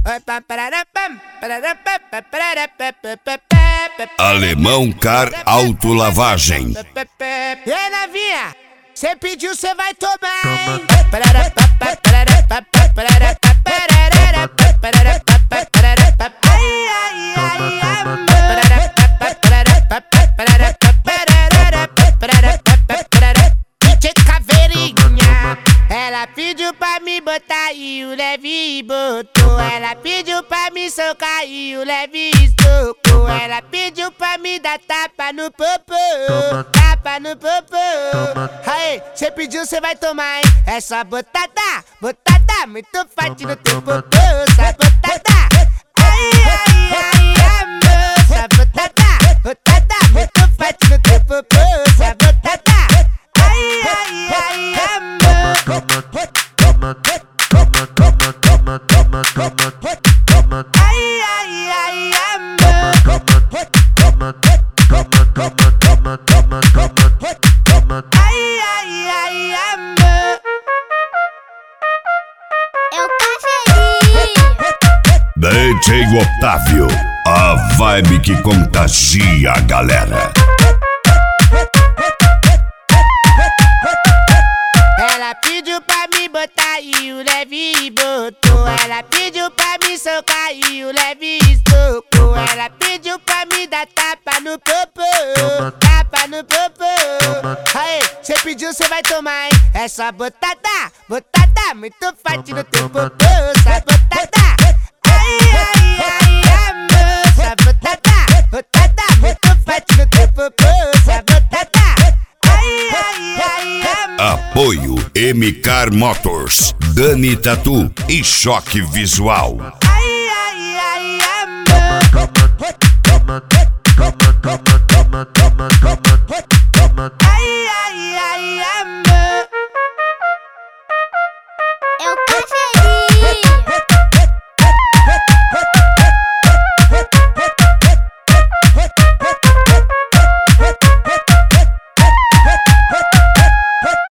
Alemão Car Autolavagem. E novinha, cê pediu, cê vai tomar, hein? Ela pediu pra me botar e o leve botou. Ela pediu pra me socar e o leve estocou. Ela pediu pra me dar tapa no popô, tapa no popô. Aí, cê pediu, cê vai tomar, hein? É só botada, botada, muito forte no teu popô. Só botada, ai, ai, ai, amor. Só botada, botada, muito forte no teu popô. Só botada, ai, ai, ai, amor. Ai, ai, ai, amor. Ai, ai, ai, amor. Eu cafezinho. DJ Otávio, a vibe que contagia a galera. Ela pediu pra me botar e o leve botou. Ela pediu pra me socar e o leve estocou. Ela pediu pra me dar tapa no popô, tapa no popô. Aí, cê pediu, cê vai tomar, hein? É só botada, botada, muito forte no teu popô. Só botada, ai, ai, ai, amor. Só botada, botada, muito forte no teu popô. Só botada, ai, ai, ai, amor. Apoio MCAR Motors, Dani Tatu e Choque Visual. Ai, ai, ai, amor. Ai, ai, ai, amor. Eu cafezinho.